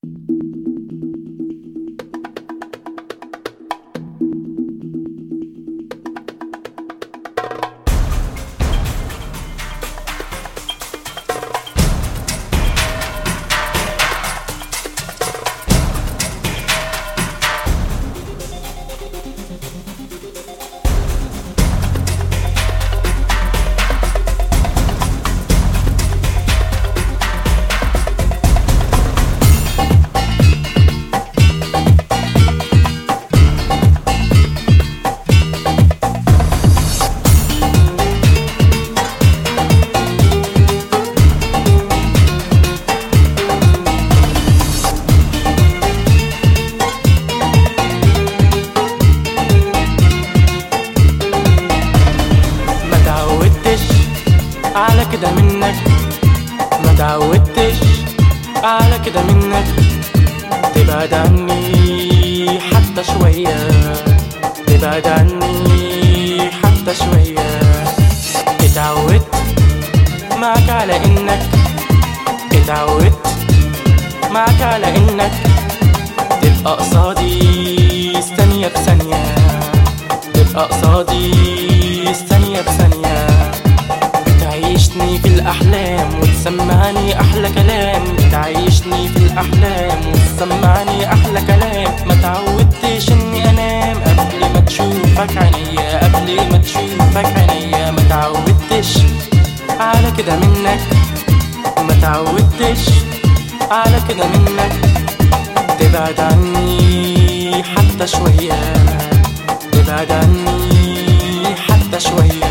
على كده منك، ما تعودتش على كده منك تبعد عني حتى شوية، تبعد عني حتى شوية. اتعودت معك على انك، اتعودت معك على انك تبقى قصادي ثانية بثانية، تبقى قصادي ثانية بثانية. بتعيشني في الأحلام وتسمعني أحلى كلام، بتعيشني في الأحلام وتسمعني أحلى كلام. ما تعودتش إني أنام قبل ما تشوفك عينيا، قبل ما تشوفك عينيا. ما تعودتش على كده منك، ما تعودتش على كده منك تبعد عني حتى شوية، تبعد عني حتى شوية.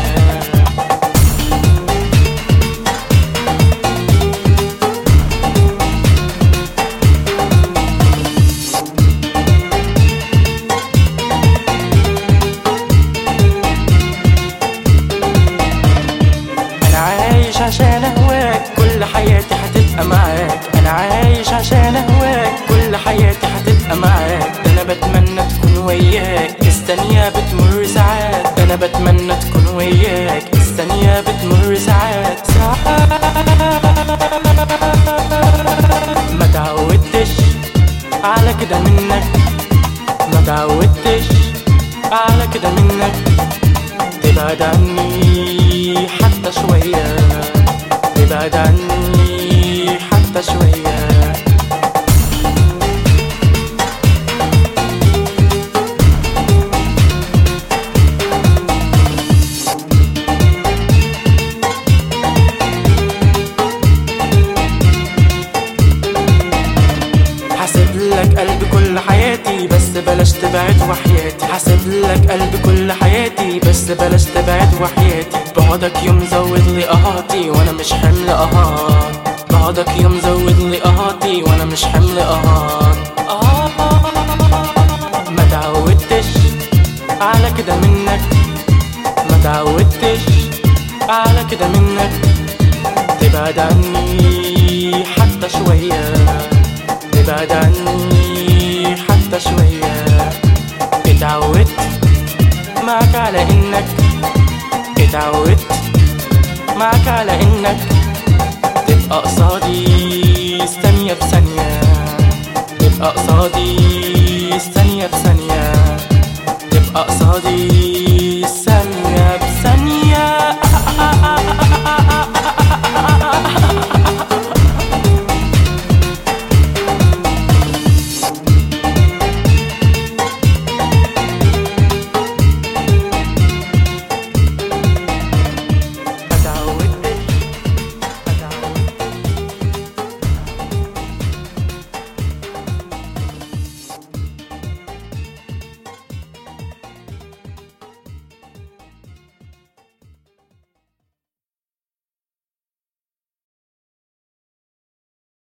عشان اهواك كل حياتي هتبقى معاك، انا عايش عشان اهواك كل حياتي هتبقى معاك. ده انا بتمنى تكون وياك الثانية بتمر ساعات، انا بتمنى تكون وياك الثانية بتمر ساعات ما تعودتش على كده منك، ما تعودتش على كده منك تبعد عني حتى شوية، تبعد عني حتى شوية. حاسب لك قلبي كل حياتي بس بلاش تبعد وحياتي، حاسب لك قلبي كل حياتي بس بلاش تبعد وحياتي. بعدك يوم زود لي قهاتي وانا مش حمل قهات، بعدك يوم زود لي قهاتي وانا مش حمل قهات. ما تعودتش على كده منك، ما تعودتش على كده منك تبعد عني حتى شوية، تبعد عني حتى شوية. اتعودت معك على انك، اتعودت معك على انك تبقى قصادي ثانية بثانية، تبقى قصادي ثانية بثانية، تبقى قصادي